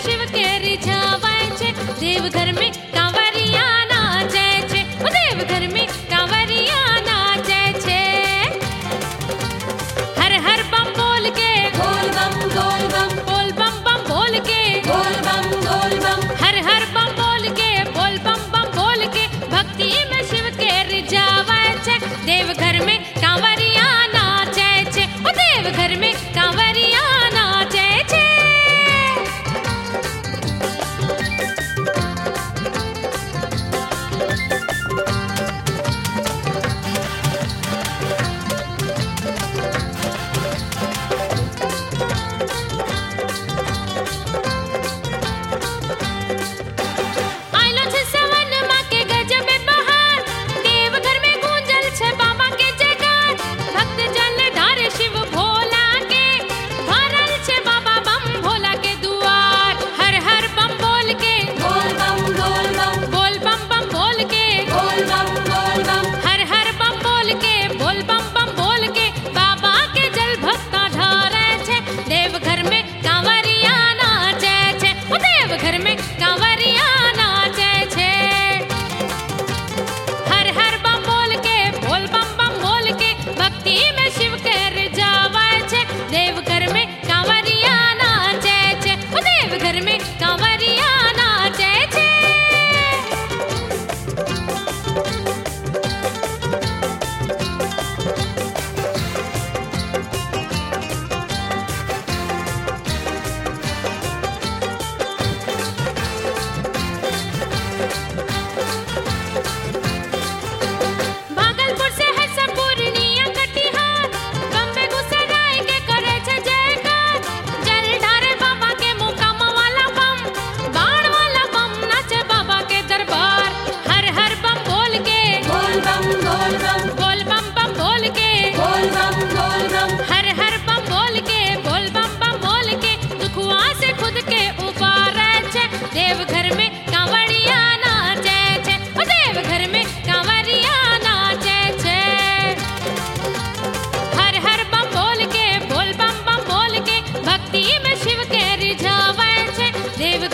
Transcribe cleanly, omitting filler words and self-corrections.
शिव के रिझावे छे। देवघर में कांवरिया नाचे छे, ओ देवघर में कांवरिया नाचे छे। हर हर बम बोल के बोल बम बोल बम बम बोल के बोल बम हर हर बम बोल के बोल बम बोल के भक्ति में शिव के रिझावे छे। देवघर में कांवरिया नाचे छे, ओ देवघर में कांवरिया नाचे छे। आइलो छे सवन माँ के गजब बहार, देवघर में गूंजल छे बाबा के जयकार। भक्त जल ढारे शिव भोला के, भरल छे बाबा बम भोला के दुआर। हर हर बम बोल के बोल बम बोल बम बोल के बोल बम हर हर बम बोल के बोल बम बोल के बाबा के जल भक्ता ढारे छे। देवघर में कांवरिया नाचे छे, ओ देवघर में कांवरिया नाचे छे। हर हर बम बोल के बोल बम बोल के भक्ति में शिव के रिझावे छे। देवघर में कांवरिया नाचे छे, ओ देवघर में कांवरिया नाचे छे। भागलपुर से है सब पूर्णिया कटिहार, बम्बे गुसराय के करे छे जयकार। जल ढारे बाबा के मुकाम वाला बम, बाण वाला बम नाचे बाबा के दरबार। हर हर बम बोल के बोल बम बोल बम बोल के बोल बम हर हर बम बोल के बोल बम बोल के दुखुआ से खुद के उबारे छे। देवघर में कांवरिया नाचे छे, ओ देवघर में कांवरिया नाचे छे। हर हर बम बोल के बोल बम बोल के भक्ति में शिव के रिझावे छे। देवघर